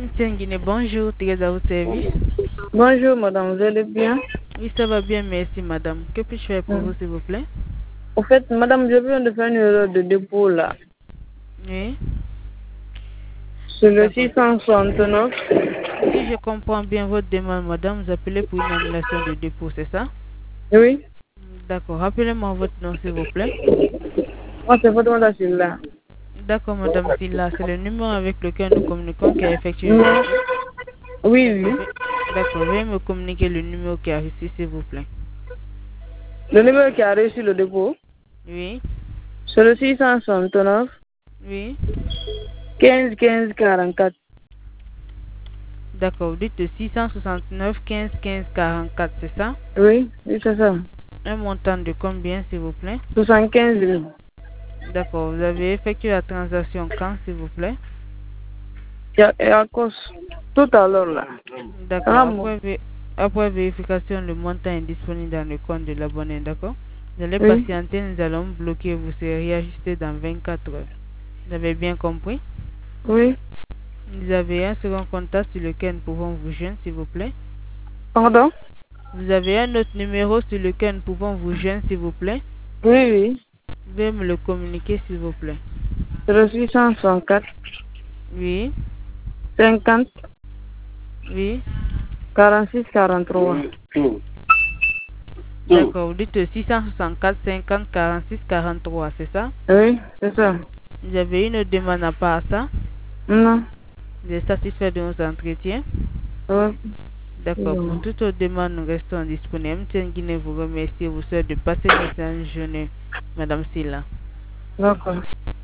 MTN Guinée, bonjour, très à votre service. Bonjour madame, vous allez bien? Oui, ça va bien, merci madame. Que puis-je faire pour vous, s'il vous plaît? En fait, madame, je viens de faire une erreur de dépôt là. Oui. Sur le D'accord. 669. Si je comprends bien votre demande, madame, vous appelez pour une annulation de dépôt, c'est ça? Oui. D'accord. Rappelez-moi votre nom, s'il vous plaît. Moi, c'est votre mandat là. D'accord, madame Silla, c'est le numéro avec lequel nous communiquons qui a effectué le Non. dépôt. Oui, D'accord. oui. D'accord. Veuillez me communiquer le numéro qui a reçu, s'il vous plaît. Le numéro qui a reçu le dépôt, Oui. c'est le 669 Oui. 15 15 44. D'accord. Vous dites le 669 15 15 44, c'est ça? Oui, oui, c'est ça. Un montant de combien, s'il vous plaît? 75 000. D'accord. Vous avez effectué la transaction quand, s'il vous plaît? Et à cause, tout à l'heure là. D'accord. Ah, bon. Après vérification, le montant est disponible dans le compte de l'abonné. D'accord. Vous allez Oui, patienter, nous allons bloquer, vous serez réajusté dans 24 heures. Vous avez bien compris? oui. Vous avez un second contact sur lequel nous pouvons vous joindre, s'il vous plaît. Pardon? Vous avez un autre numéro sur lequel nous pouvons vous joindre, s'il vous plaît. Oui, oui. Veuillez me le communiquer, s'il vous plaît. C'est le 664 Oui. 50 Oui. 46 43. D'accord. Vous dites 664 50 46 43, c'est ça? Oui, c'est ça. Vous avez une demande à part ça? Non. Vous êtes satisfait de nos entretiens? Oui. D'accord. Pour toutes vos demandes, nous restons disponibles. MTN Guinée vous remercie et vous souhaite de passer une excellente journée, Madame Silla. D'accord.